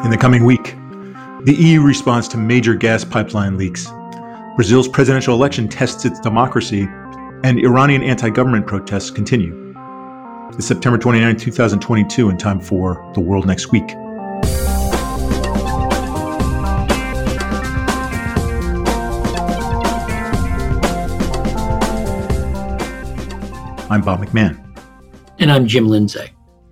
In the coming week, the EU responds to major gas pipeline leaks. Brazil's presidential election tests its democracy, and Iranian anti-government protests continue. It's September 29, 2022, and time for The World Next Week. I'm Bob McMahon. And I'm Jim Lindsay.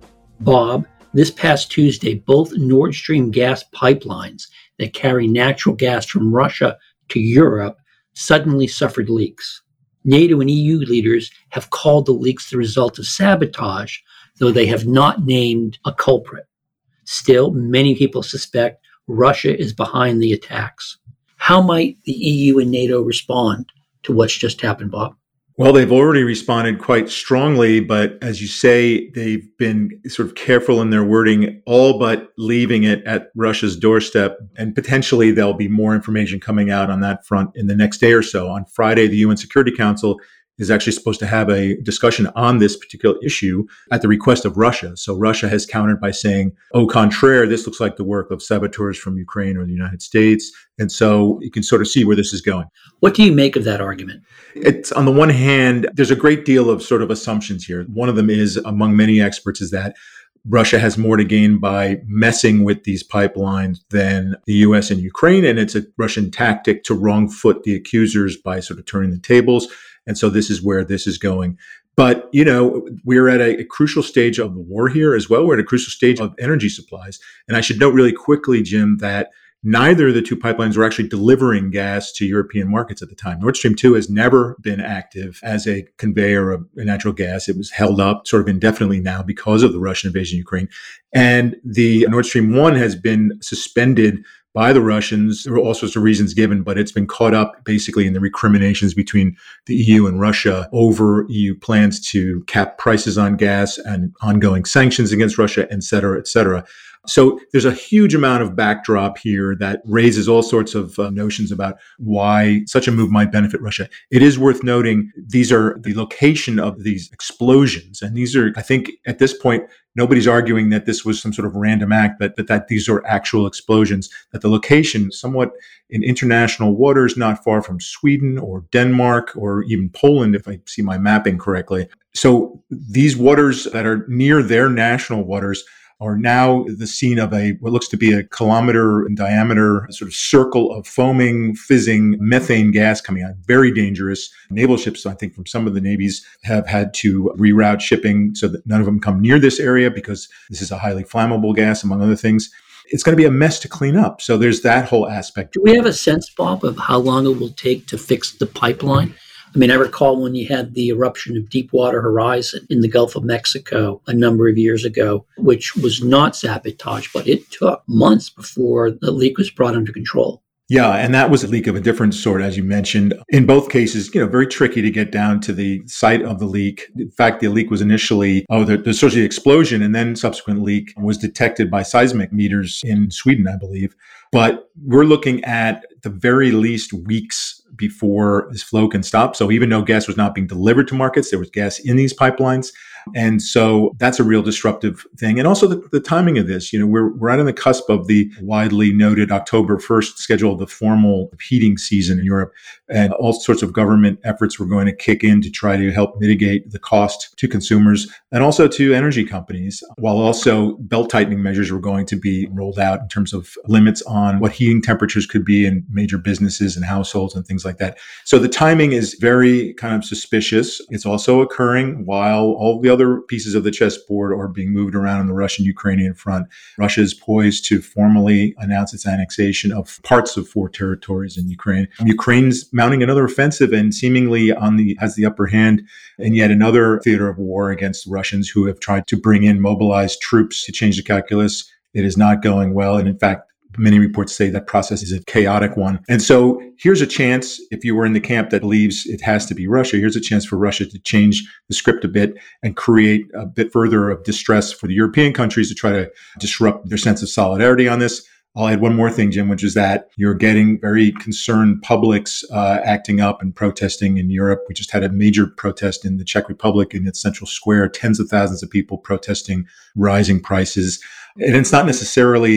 Bob, this past Tuesday, both Nord Stream gas pipelines that carry natural gas from Russia to Europe suddenly suffered leaks. NATO and EU leaders have called the leaks the result of sabotage, though they have not named a culprit. Still, many people suspect Russia is behind the attacks. How might the EU and NATO respond to what's just happened, Bob? Well, they've already responded quite strongly, but as you say, they've been sort of careful in their wording, all but leaving it at Russia's doorstep. And potentially there'll be more information coming out on that front in the next day or so. On Friday, the UN Security Council is actually supposed to have a discussion on this particular issue at the request of Russia. So Russia has countered by saying, au contraire, this looks like the work of saboteurs from Ukraine or the United States. And so you can sort of see where this is going. What do you make of that argument? It's on the one hand, there's a great deal of sort of assumptions here. One of them is, among many experts, is that Russia has more to gain by messing with these pipelines than the U.S. and Ukraine. And it's a Russian tactic to wrong foot the accusers by sort of turning the tables. And so this is where this is going. But, you know, we're at a crucial stage of the war here as well. We're at a crucial stage of energy supplies. And I should note really quickly, Jim, that neither of the two pipelines were actually delivering gas to European markets at the time. Nord Stream 2 has never been active as a conveyor of natural gas. It was held up sort of indefinitely now because of the Russian invasion of Ukraine. And the Nord Stream 1 has been suspended by the Russians. There were all sorts of reasons given, but it's been caught up basically in the recriminations between the EU and Russia over EU plans to cap prices on gas and ongoing sanctions against Russia, et cetera, et cetera. So there's a huge amount of backdrop here that raises all sorts of notions about why such a move might benefit Russia. It is worth noting these are the location of these explosions. And these are, I think at this point, nobody's arguing that this was some sort of random act, but that these are actual explosions, that the location somewhat in international waters, not far from Sweden or Denmark or even Poland, if I see my mapping correctly. So these waters that are near their national waters are now the scene of what looks to be a kilometer in diameter sort of circle of foaming, fizzing methane gas coming out. Very dangerous. Naval ships, I think, from some of the navies have had to reroute shipping so that none of them come near this area because this is a highly flammable gas, among other things. It's going to be a mess to clean up. So there's that whole aspect. Do we have a sense, Bob, of how long it will take to fix the pipeline? I mean, I recall when you had the eruption of Deepwater Horizon in the Gulf of Mexico a number of years ago, which was not sabotage, but it took months before the leak was brought under control. Yeah, and that was a leak of a different sort, as you mentioned. In both cases, very tricky to get down to the site of the leak. In fact, the leak was initially, the associated explosion and then subsequent leak was detected by seismic meters in Sweden, I believe. But we're looking at the very least weeks before this flow can stop. So even though gas was not being delivered to markets, there was gas in these pipelines. And so that's a real disruptive thing. And also the timing of this, we're right on the cusp of the widely noted October 1st schedule of the formal heating season in Europe. And all sorts of government efforts were going to kick in to try to help mitigate the cost to consumers and also to energy companies, while also belt tightening measures were going to be rolled out in terms of limits on what heating temperatures could be in major businesses and households and things like that. So the timing is very kind of suspicious. It's also occurring while all the other pieces of the chessboard are being moved around on the Russian-Ukrainian front. Russia is poised to formally announce its annexation of parts of 4 territories in Ukraine. Ukraine's mounting another offensive and seemingly has the upper hand in yet another theater of war against the Russians, who have tried to bring in mobilized troops to change the calculus. It is not going well. And in fact, many reports say that process is a chaotic one. And so here's a chance, if you were in the camp that believes it has to be Russia, here's a chance for Russia to change the script a bit and create a bit further of distress for the European countries to try to disrupt their sense of solidarity on this. I'll add one more thing, Jim, which is that you're getting very concerned publics acting up and protesting in Europe. We just had a major protest in the Czech Republic in its central square, tens of thousands of people protesting rising prices. And it's not necessarily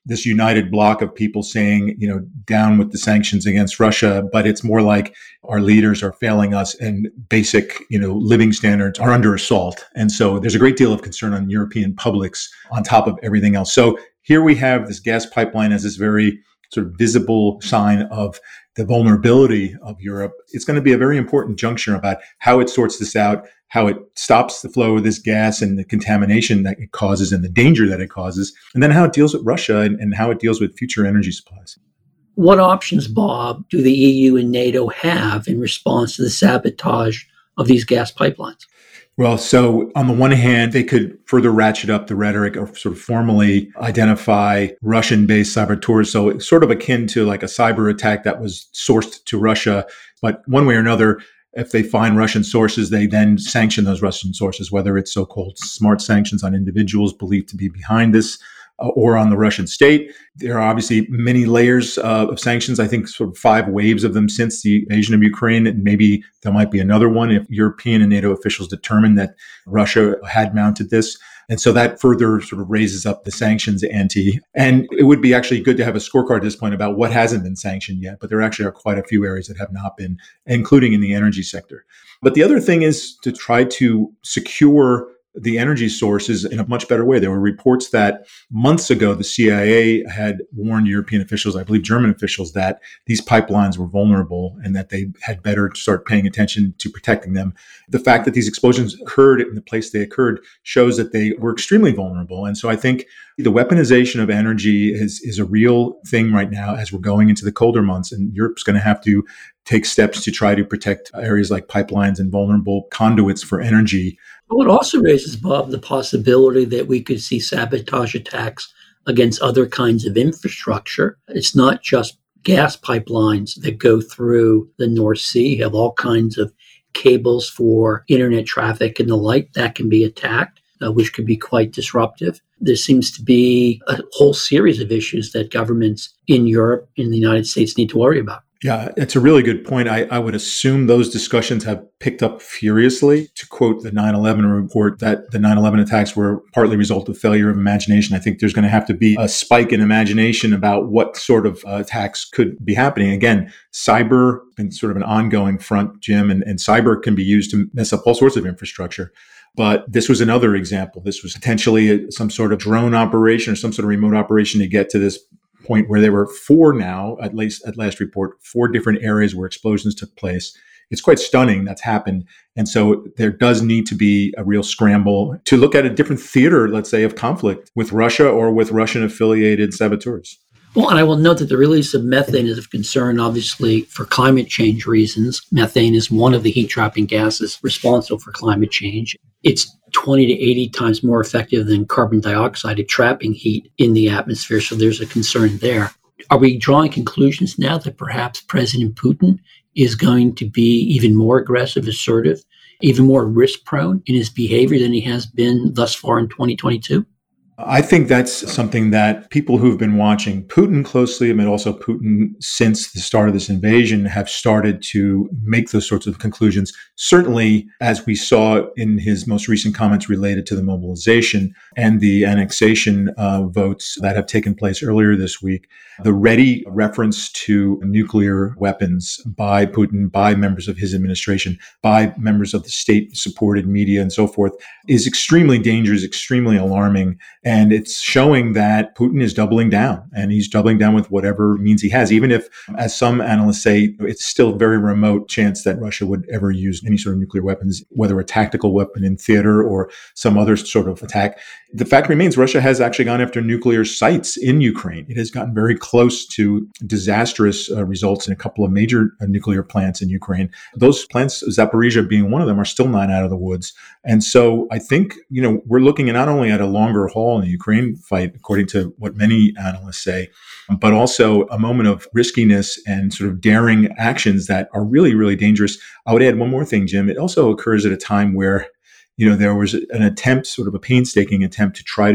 this united block of people saying, down with the sanctions against Russia, but it's more like our leaders are failing us and basic, living standards are under assault. And so there's a great deal of concern on European publics on top of everything else. So here we have this gas pipeline as this very sort of visible sign of the vulnerability of Europe. It's going to be a very important juncture about how it sorts this out, how it stops the flow of this gas and the contamination that it causes and the danger that it causes, and then how it deals with Russia and how it deals with future energy supplies. What options, Bob, do the EU and NATO have in response to the sabotage of these gas pipelines? Well, so on the one hand, they could further ratchet up the rhetoric or sort of formally identify Russian-based saboteurs. So it's sort of akin to like a cyber attack that was sourced to Russia. But one way or another, if they find Russian sources, they then sanction those Russian sources, whether it's so-called smart sanctions on individuals believed to be behind this or on the Russian state. There are obviously many layers of sanctions. I think sort of 5 waves of them since the invasion of Ukraine, and maybe there might be another one if European and NATO officials determine that Russia had mounted this. And so that further sort of raises up the sanctions ante. And it would be actually good to have a scorecard at this point about what hasn't been sanctioned yet, but there actually are quite a few areas that have not been, including in the energy sector. But the other thing is to try to secure the energy sources in a much better way. There were reports that months ago, the CIA had warned European officials, I believe German officials, that these pipelines were vulnerable and that they had better start paying attention to protecting them. The fact that these explosions occurred in the place they occurred shows that they were extremely vulnerable. And so I think the weaponization of energy is a real thing right now as we're going into the colder months, and Europe's going to have to take steps to try to protect areas like pipelines and vulnerable conduits for energy. Well, it also raises, Bob, the possibility that we could see sabotage attacks against other kinds of infrastructure. It's not just gas pipelines that go through the North Sea. You have all kinds of cables for internet traffic and the like that can be attacked, which could be quite disruptive. There seems to be a whole series of issues that governments in Europe, in the United States, need to worry about. Yeah, it's a really good point. I would assume those discussions have picked up furiously. To quote the 9/11 report, that the 9/11 attacks were partly a result of failure of imagination. I think there's going to have to be a spike in imagination about what sort of attacks could be happening. Again, cyber been sort of an ongoing front, Jim, and cyber can be used to mess up all sorts of infrastructure. But this was another example. This was potentially some sort of drone operation or some sort of remote operation to get to this point where there were 4 now, at least at last report, 4 different areas where explosions took place. It's quite stunning that's happened. And so there does need to be a real scramble to look at a different theater, let's say, of conflict with Russia or with Russian-affiliated saboteurs. Well, and I will note that the release of methane is of concern, obviously, for climate change reasons. Methane is one of the heat-trapping gases responsible for climate change. It's 20 to 80 times more effective than carbon dioxide at trapping heat in the atmosphere, so there's a concern there. Are we drawing conclusions now that perhaps President Putin is going to be even more aggressive, assertive, even more risk-prone in his behavior than he has been thus far in 2022? I think that's something that people who've been watching Putin closely, but also Putin since the start of this invasion, have started to make those sorts of conclusions. Certainly, as we saw in his most recent comments related to the mobilization and the annexation votes that have taken place earlier this week, the ready reference to nuclear weapons by Putin, by members of his administration, by members of the state-supported media and so forth is extremely dangerous, extremely alarming. And it's showing that Putin is doubling down, and he's doubling down with whatever means he has, even if, as some analysts say, it's still a very remote chance that Russia would ever use any sort of nuclear weapons, whether a tactical weapon in theater or some other sort of attack. The fact remains, Russia has actually gone after nuclear sites in Ukraine. It has gotten very close to disastrous results in a couple of major nuclear plants in Ukraine. Those plants, Zaporizhzhia being one of them, are still not out of the woods. And so I think, we're looking not only at a longer haul in the Ukraine fight, according to what many analysts say, but also a moment of riskiness and sort of daring actions that are really, really dangerous. I would add one more thing, Jim. It also occurs at a time where there was an attempt, sort of a painstaking attempt to try to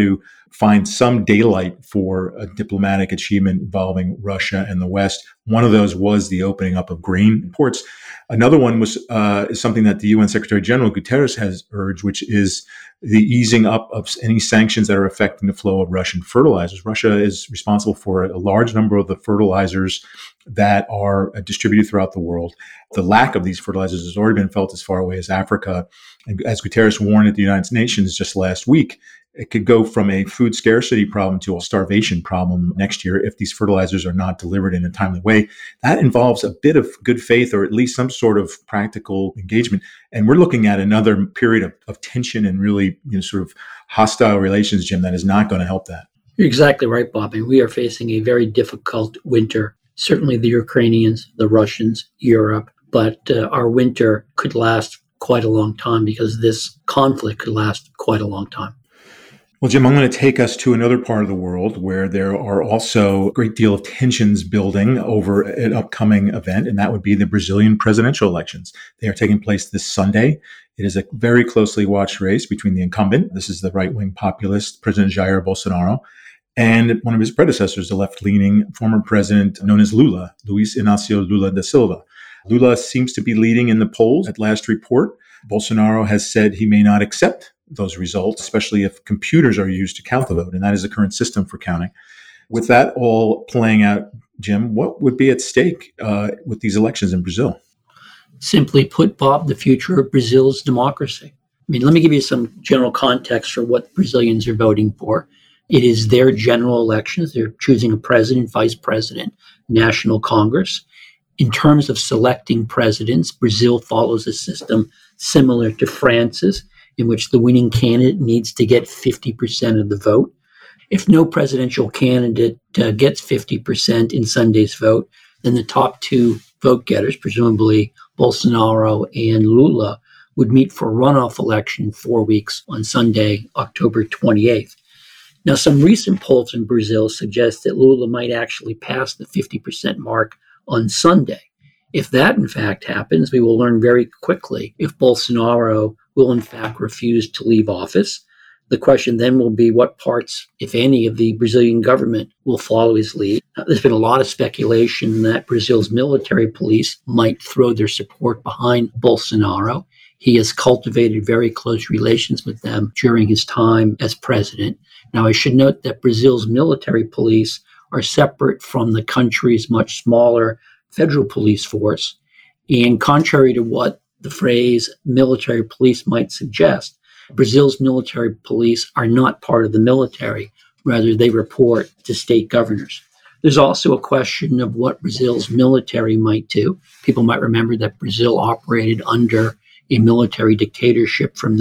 find some daylight for a diplomatic achievement involving Russia and the West. One of those was the opening up of grain ports. Another one was is something that the UN Secretary General Guterres has urged, which is the easing up of any sanctions that are affecting the flow of Russian fertilizers. Russia is responsible for a large number of the fertilizers that are distributed throughout the world. The lack of these fertilizers has already been felt as far away as Africa. And as Guterres warned at the United Nations just last week, it could go from a food scarcity problem to a starvation problem next year if these fertilizers are not delivered in a timely way. That involves a bit of good faith or at least some sort of practical engagement. And we're looking at another period of tension and really sort of hostile relations, Jim, that is not going to help that. You're exactly right, Bob. And we are facing a very difficult winter. Certainly the Ukrainians, the Russians, Europe, but our winter could last quite a long time because this conflict could last quite a long time. Well, Jim, I'm going to take us to another part of the world where there are also a great deal of tensions building over an upcoming event, and that would be the Brazilian presidential elections. They are taking place this Sunday. It is a very closely watched race between the incumbent, this is the right-wing populist, President Jair Bolsonaro, and one of his predecessors, the left-leaning former president known as Lula, Luiz Inácio Lula da Silva. Lula seems to be leading in the polls at last report. Bolsonaro has said he may not accept those results, especially if computers are used to count the vote, and that is the current system for counting. With that all playing out, Jim, what would be at stake with these elections in Brazil? Simply put, Bob, the future of Brazil's democracy. I mean, let me give you some general context for what Brazilians are voting for. It is their general elections. They're choosing a president, vice president, national Congress. In terms of selecting presidents, Brazil follows a system similar to France's, in which the winning candidate needs to get 50% of the vote. If no presidential candidate gets 50% in Sunday's vote, then the top two vote getters, presumably Bolsonaro and Lula, would meet for a runoff election 4 weeks on Sunday, October 28th. Now, some recent polls in Brazil suggest that Lula might actually pass the 50% mark on Sunday. If that, in fact, happens, we will learn very quickly if Bolsonaro will, in fact, refuse to leave office. The question then will be what parts, if any, of the Brazilian government will follow his lead. Now, there's been a lot of speculation that Brazil's military police might throw their support behind Bolsonaro. He has cultivated very close relations with them during his time as president. Now, I should note that Brazil's military police are separate from the country's much smaller federal police force. And contrary to what the phrase military police might suggest, Brazil's military police are not part of the military. Rather, they report to state governors. There's also a question of what Brazil's military might do. People might remember that Brazil operated under a military dictatorship from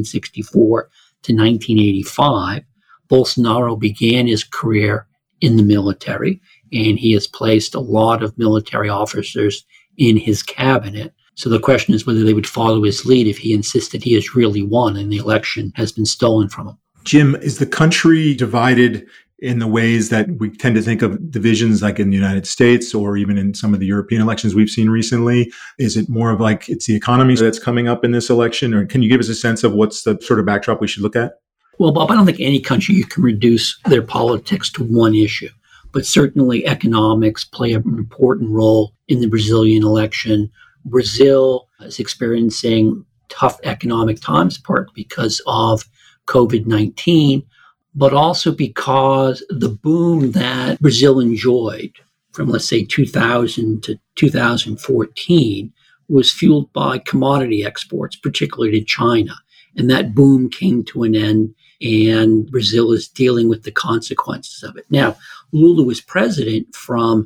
1964 to 1985. Bolsonaro began his career in the military, and he has placed a lot of military officers in his cabinet. So the question is whether they would follow his lead if he insisted he has really won and the election has been stolen from him. Jim, is the country divided in the ways that we tend to think of divisions like in the United States or even in some of the European elections we've seen recently? Is it more of like it's the economy that's coming up in this election? Or can you give us a sense of what's the sort of backdrop we should look at? Well, Bob, I don't think any country can reduce their politics to one issue. But certainly economics play an important role in the Brazilian election. Brazil is experiencing tough economic times, partly because of COVID-19, but also because the boom that Brazil enjoyed from, let's say, 2000 to 2014 was fueled by commodity exports, particularly to China. And that boom came to an end, and Brazil is dealing with the consequences of it. Now, Lula was president from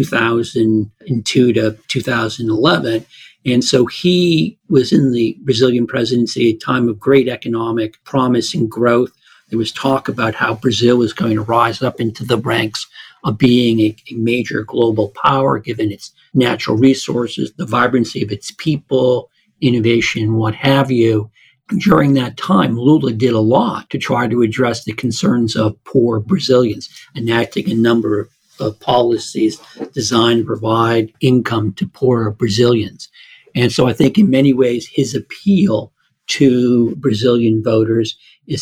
2002 to 2011, and so he was in the Brazilian presidency at a time of great economic promise and growth. There was talk about how Brazil was going to rise up into the ranks of being a major global power, given its natural resources, the vibrancy of its people, innovation, what have you. During that time, Lula did a lot to try to address the concerns of poor Brazilians, enacting a number of policies designed to provide income to poorer Brazilians. And so I think in many ways his appeal to Brazilian voters is that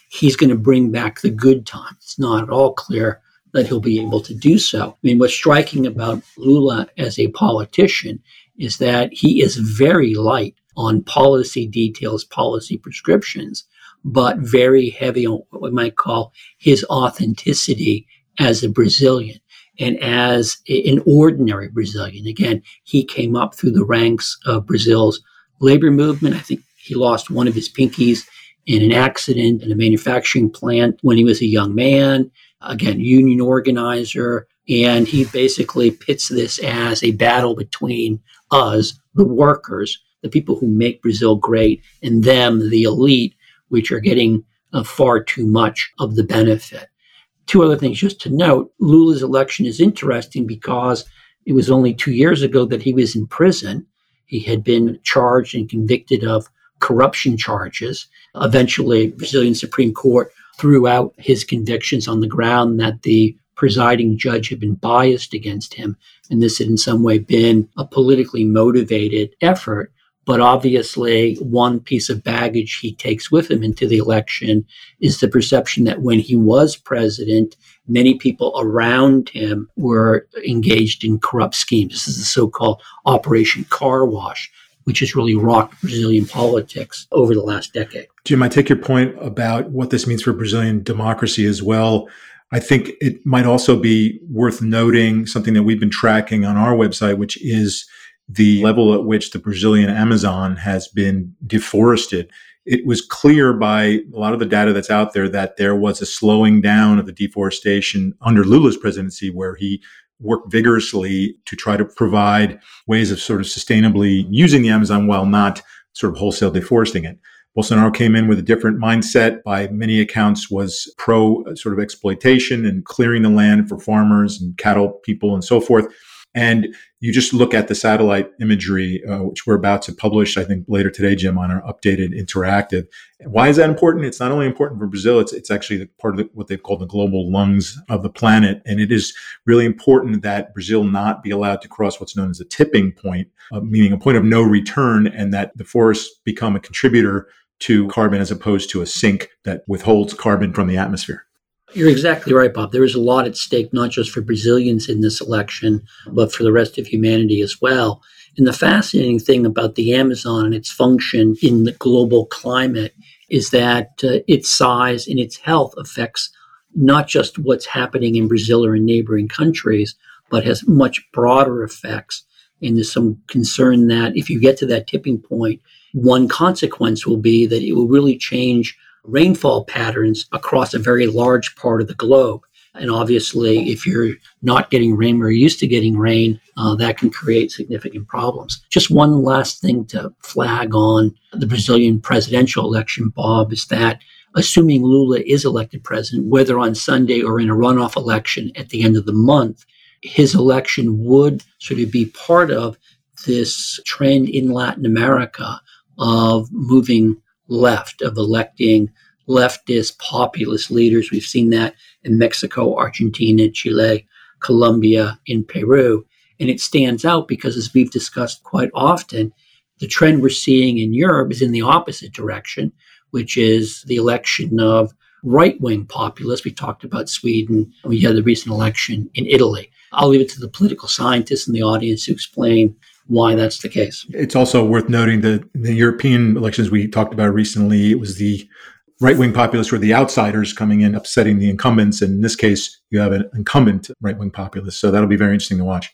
he's going to bring back the good times. It's not at all clear that he'll be able to do so. I mean, what's striking about Lula as a politician is that he is very light on policy details, policy prescriptions, but very heavy on what we might call his authenticity as a Brazilian and as an ordinary Brazilian. Again, he came up through the ranks of Brazil's labor movement. I think he lost one of his pinkies in an accident in a manufacturing plant when he was a young man. Again, union organizer. And he basically pits this as a battle between us, the workers, the people who make Brazil great, and them, the elite, which are getting far too much of the benefit. Two other things just to note. Lula's election is interesting because it was only 2 years ago that he was in prison. He had been charged and convicted of corruption charges. Eventually, Brazilian Supreme Court threw out his convictions on the ground that the presiding judge had been biased against him, and this had in some way been a politically motivated effort. But obviously, one piece of baggage he takes with him into the election is the perception that when he was president, many people around him were engaged in corrupt schemes. This is the so-called Operation Car Wash, which has really rocked Brazilian politics over the last decade. Jim, I take your point about what this means for Brazilian democracy as well. I think it might also be worth noting something that we've been tracking on our website, which is the level at which the Brazilian Amazon has been deforested. It was clear by a lot of the data that's out there that there was a slowing down of the deforestation under Lula's presidency, where he worked vigorously to try to provide ways of sort of sustainably using the Amazon while not sort of wholesale deforesting it. Bolsonaro came in with a different mindset, by many accounts was pro sort of exploitation and clearing the land for farmers and cattle people and so forth. And you just look at the satellite imagery, which we're about to publish, I think, later today, Jim, on our updated interactive. Why is that important? It's not only important for Brazil, it's actually part of what they've called the global lungs of the planet. And it is really important that Brazil not be allowed to cross what's known as a tipping point, meaning a point of no return, and that the forests become a contributor to carbon as opposed to a sink that withholds carbon from the atmosphere. You're exactly right, Bob. There is a lot at stake, not just for Brazilians in this election, but for the rest of humanity as well. And the fascinating thing about the Amazon and its function in the global climate is that its size and its health affects not just what's happening in Brazil or in neighboring countries, but has much broader effects. And there's some concern that if you get to that tipping point, one consequence will be that it will really change rainfall patterns across a very large part of the globe. And obviously, if you're not getting rain or used to getting rain, that can create significant problems. Just one last thing to flag on the Brazilian presidential election, Bob, is that assuming Lula is elected president, whether on Sunday or in a runoff election at the end of the month, his election would sort of be part of this trend in Latin America of moving left, of electing leftist populist leaders. We've seen that in Mexico, Argentina, Chile, Colombia, in Peru. And it stands out because, as we've discussed quite often, the trend we're seeing in Europe is in the opposite direction, which is the election of right-wing populists. We talked about Sweden. We had the recent election in Italy. I'll leave it to the political scientists in the audience to explain why that's the case. It's also worth noting that in the European elections we talked about recently, it was the right-wing populists or the outsiders coming in, upsetting the incumbents. And in this case, you have an incumbent right-wing populist. So that'll be very interesting to watch.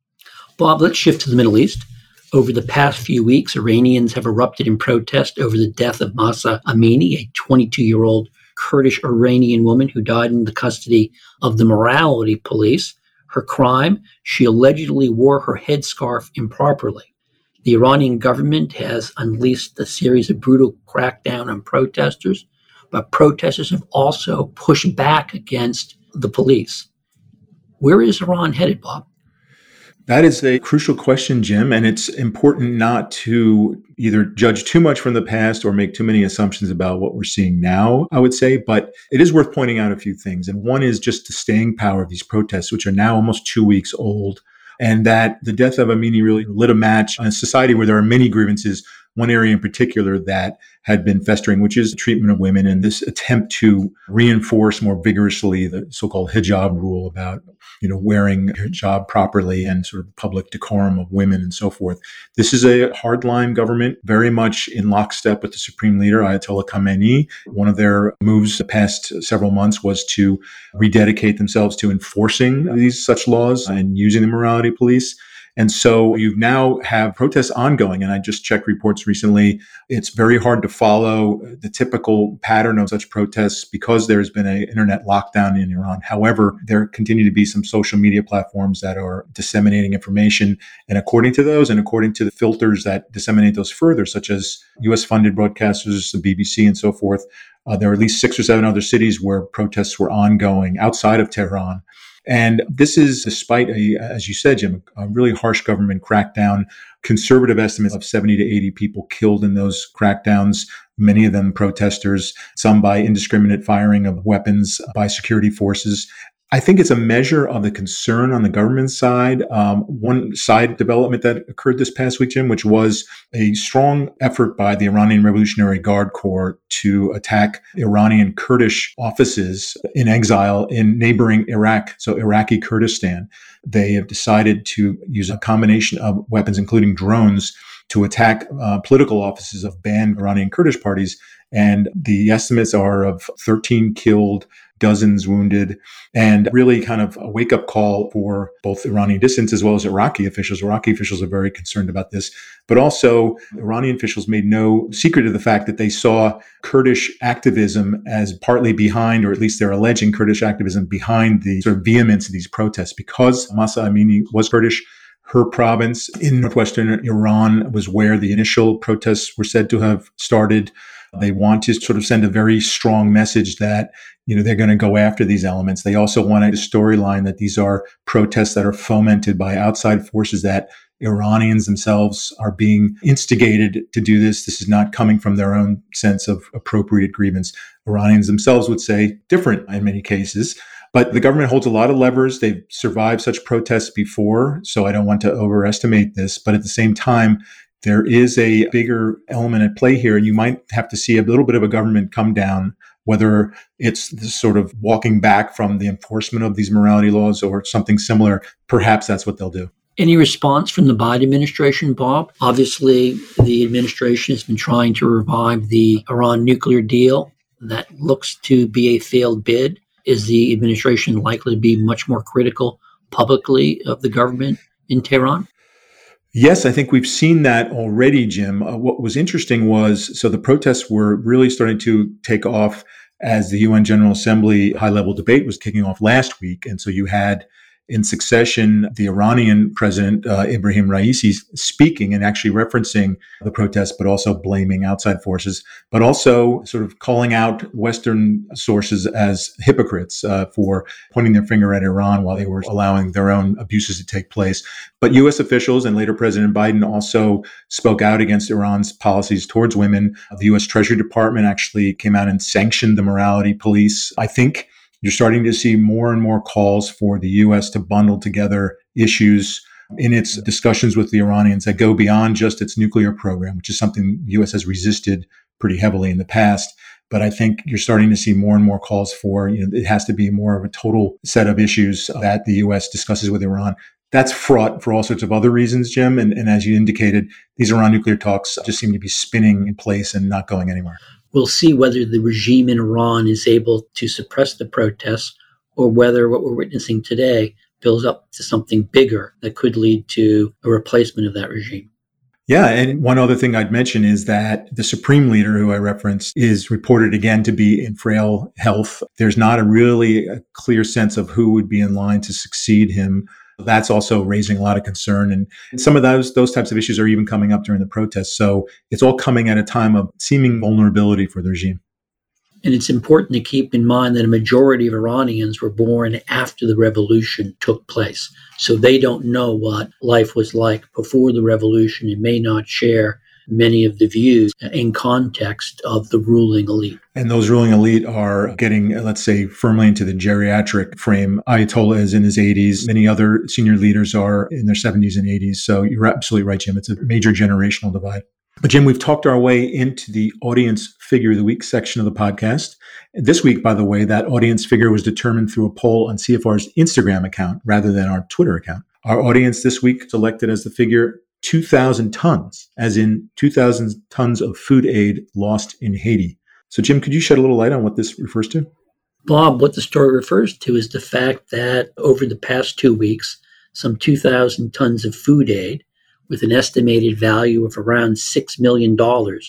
Bob, let's shift to the Middle East. Over the past few weeks, Iranians have erupted in protest over the death of Mahsa Amini, a 22-year-old Kurdish Iranian woman who died in the custody of the morality police. Her crime, she allegedly wore her headscarf improperly. The Iranian government has unleashed a series of brutal crackdown on protesters, but protesters have also pushed back against the police. Where is Iran headed, Bob? That is a crucial question, Jim, and it's important not to either judge too much from the past or make too many assumptions about what we're seeing now, I would say. But it is worth pointing out a few things. And one is just the staying power of these protests, which are now almost 2 weeks old, and that the death of Amini really lit a match in a society where there are many grievances, one area in particular that had been festering, which is the treatment of women and this attempt to reinforce more vigorously the so-called hijab rule about, wearing hijab properly and sort of public decorum of women and so forth. This is a hardline government, very much in lockstep with the supreme leader, Ayatollah Khamenei. One of their moves the past several months was to rededicate themselves to enforcing these such laws and using the morality police. And so you now have protests ongoing. And I just checked reports recently. It's very hard to follow the typical pattern of such protests because there's been an internet lockdown in Iran. However, there continue to be some social media platforms that are disseminating information. And according to those and according to the filters that disseminate those further, such as US funded broadcasters, the BBC and so forth, there are at least 6 or 7 other cities where protests were ongoing outside of Tehran. And this is despite, as you said, Jim, a really harsh government crackdown. Conservative estimates of 70 to 80 people killed in those crackdowns, many of them protesters, some by indiscriminate firing of weapons by security forces. I think it's a measure of the concern on the government side. One side development that occurred this past week, Jim, which was a strong effort by the Iranian Revolutionary Guard Corps to attack Iranian Kurdish offices in exile in neighboring Iraq, so Iraqi Kurdistan. They have decided to use a combination of weapons, including drones, to attack political offices of banned Iranian Kurdish parties. And the estimates are of 13 killed, dozens wounded, and really kind of a wake-up call for both Iranian dissidents as well as Iraqi officials. Iraqi officials are very concerned about this. But also, Iranian officials made no secret of the fact that they saw Kurdish activism as partly behind, or at least they're alleging Kurdish activism behind the sort of vehemence of these protests. Because Mahsa Amini was Kurdish, her province in northwestern Iran was where the initial protests were said to have started. They want to sort of send a very strong message that, they're going to go after these elements. They also wanted a storyline that these are protests that are fomented by outside forces, that Iranians themselves are being instigated to do this. This is not coming from their own sense of appropriate grievance. Iranians themselves would say different in many cases. But the government holds a lot of levers. They've survived such protests before, so I don't want to overestimate this. But at the same time, there is a bigger element at play here, and you might have to see a little bit of a government come down, whether it's this sort of walking back from the enforcement of these morality laws or something similar. Perhaps that's what they'll do. Any response from the Biden administration, Bob? Obviously, the administration has been trying to revive the Iran nuclear deal. That looks to be a failed bid. Is the administration likely to be much more critical publicly of the government in Tehran? Yes, I think we've seen that already, Jim. What was interesting was, so the protests were really starting to take off as the UN General Assembly high-level debate was kicking off last week. And so you had in succession the Iranian president, Ibrahim Raisi, speaking and actually referencing the protests, but also blaming outside forces, but also sort of calling out Western sources as hypocrites for pointing their finger at Iran while they were allowing their own abuses to take place. But U.S. officials and later President Biden also spoke out against Iran's policies towards women. The U.S. Treasury Department actually came out and sanctioned the morality police. I think you're starting to see more and more calls for the U.S. to bundle together issues in its discussions with the Iranians that go beyond just its nuclear program, which is something the U.S. has resisted pretty heavily in the past. But I think you're starting to see more and more calls for, it has to be more of a total set of issues that the U.S. discusses with Iran. That's fraught for all sorts of other reasons, Jim. And as you indicated, these Iran nuclear talks just seem to be spinning in place and not going anywhere. We'll see whether the regime in Iran is able to suppress the protests or whether what we're witnessing today builds up to something bigger that could lead to a replacement of that regime. Yeah, and one other thing I'd mention is that the supreme leader, who I referenced, is reported again to be in frail health. There's not a clear sense of who would be in line to succeed him. That's also raising a lot of concern. And some of those types of issues are even coming up during the protests. So it's all coming at a time of seeming vulnerability for the regime. And it's important to keep in mind that a majority of Iranians were born after the revolution took place. So they don't know what life was like before the revolution and may not share many of the views in context of the ruling elite. And those ruling elite are getting, let's say, firmly into the geriatric frame. Ayatollah is in his 80s. Many other senior leaders are in their 70s and 80s. So you're absolutely right, Jim. It's a major generational divide. But Jim, we've talked our way into the audience figure of the week section of the podcast. This week, by the way, that audience figure was determined through a poll on CFR's Instagram account rather than our Twitter account. Our audience this week selected as the figure 2,000 tons, as in 2,000 tons of food aid lost in Haiti. So Jim, could you shed a little light on what this refers to? Bob, what the story refers to is the fact that over the past 2 weeks, some 2,000 tons of food aid with an estimated value of around $6 million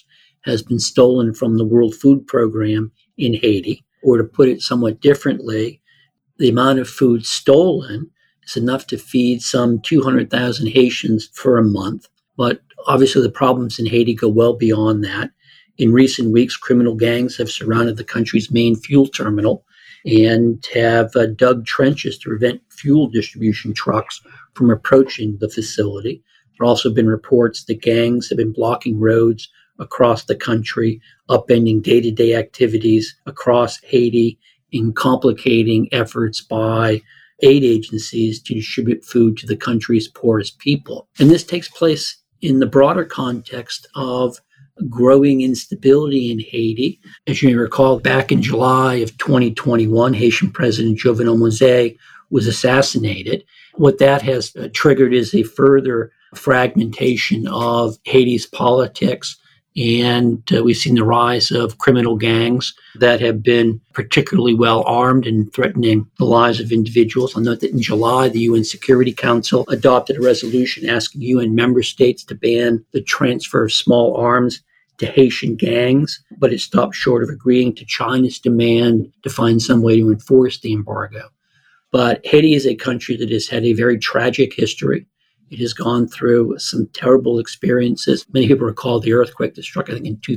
has been stolen from the World Food Program in Haiti. Or to put it somewhat differently, the amount of food stolen is enough to feed some 200,000 Haitians for a month. But obviously the problems in Haiti go well beyond that. In recent weeks, criminal gangs have surrounded the country's main fuel terminal and have dug trenches to prevent fuel distribution trucks from approaching the facility. There have also been reports that gangs have been blocking roads across the country, upending day-to-day activities across Haiti, and complicating efforts by aid agencies to distribute food to the country's poorest people. And this takes place in the broader context of growing instability in Haiti. As you may recall, back in July of 2021, Haitian President Jovenel Moïse was assassinated. What that has triggered is a further fragmentation of Haiti's politics, and we've seen the rise of criminal gangs that have been particularly well armed and threatening the lives of individuals. I'll note that in July, the UN Security Council adopted a resolution asking UN member states to ban the transfer of small arms to Haitian gangs, but it stopped short of agreeing to China's demand to find some way to enforce the embargo. But Haiti is a country that has had a very tragic history. It has gone through some terrible experiences. Many people recall the earthquake that struck, I think, in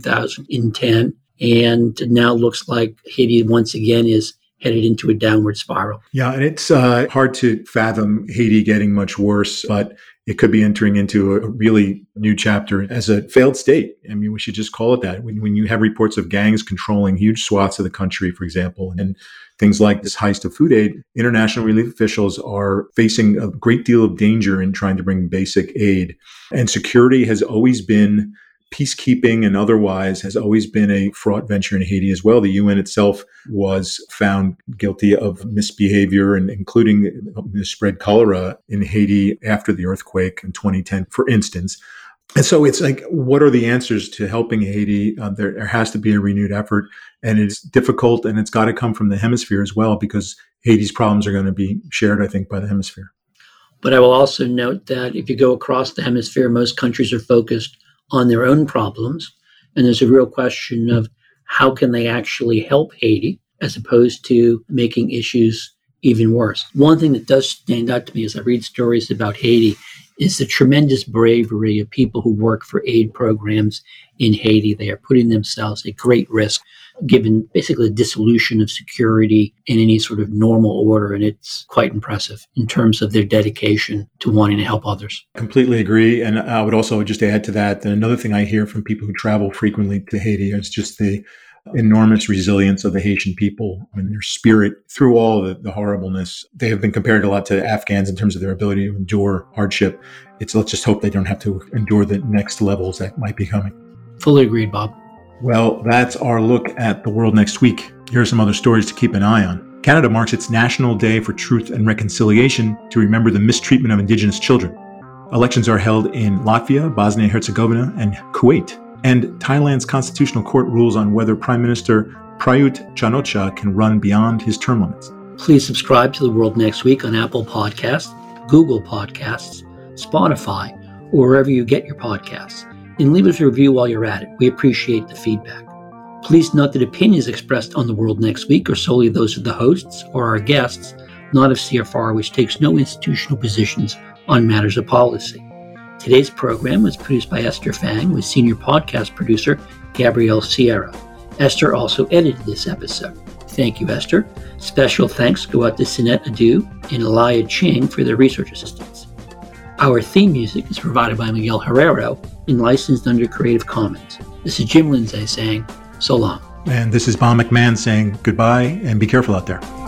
2010. And now looks like Haiti once again is headed into a downward spiral. Yeah, and it's hard to fathom Haiti getting much worse, but it could be entering into a really new chapter as a failed state. I mean, we should just call it that. When you have reports of gangs controlling huge swaths of the country, for example, and things like this heist of food aid, international relief officials are facing a great deal of danger in trying to bring basic aid. And security has always been, peacekeeping and otherwise, has always been a fraught venture in Haiti as well. The UN itself was found guilty of misbehavior, and including spread cholera in Haiti after the earthquake in 2010, for instance. And so it's like, what are the answers to helping Haiti? There has to be a renewed effort, and it's difficult, and it's got to come from the hemisphere as well, because Haiti's problems are going to be shared, I think, by the hemisphere. But I will also note that if you go across the hemisphere, most countries are focused on their own problems. And there's a real question of how can they actually help Haiti as opposed to making issues even worse. One thing that does stand out to me as I read stories about Haiti is the tremendous bravery of people who work for aid programs in Haiti. They are putting themselves at great risk, given basically the dissolution of security in any sort of normal order. And it's quite impressive in terms of their dedication to wanting to help others. Completely agree. And I would also just add to that another thing I hear from people who travel frequently to Haiti is just the enormous resilience of the Haitian people and their spirit through all the horribleness. They have been compared a lot to Afghans in terms of their ability to endure hardship. Let's just hope they don't have to endure the next levels that might be coming. Fully agreed, Bob. Well, that's our look at the world next week. Here are some other stories to keep an eye on. Canada marks its National Day for Truth and Reconciliation to remember the mistreatment of Indigenous children. Elections are held in Latvia, Bosnia-Herzegovina, and Kuwait. And Thailand's constitutional court rules on whether Prime Minister Prayut Chan-o-cha can run beyond his term limits. Please subscribe to The World Next Week on Apple Podcasts, Google Podcasts, Spotify, or wherever you get your podcasts. And leave us a review while you're at it. We appreciate the feedback. Please note that opinions expressed on The World Next Week are solely those of the hosts or our guests, not of CFR, which takes no institutional positions on matters of policy. Today's program was produced by Esther Fang with senior podcast producer Gabrielle Sierra. Esther also edited this episode. Thank you, Esther. Special thanks go out to Sinette Adu and Elia Ching for their research assistance. Our theme music is provided by Miguel Herrero and licensed under Creative Commons. This is Jim Lindsay saying so long. And this is Bob McMahon saying goodbye and be careful out there.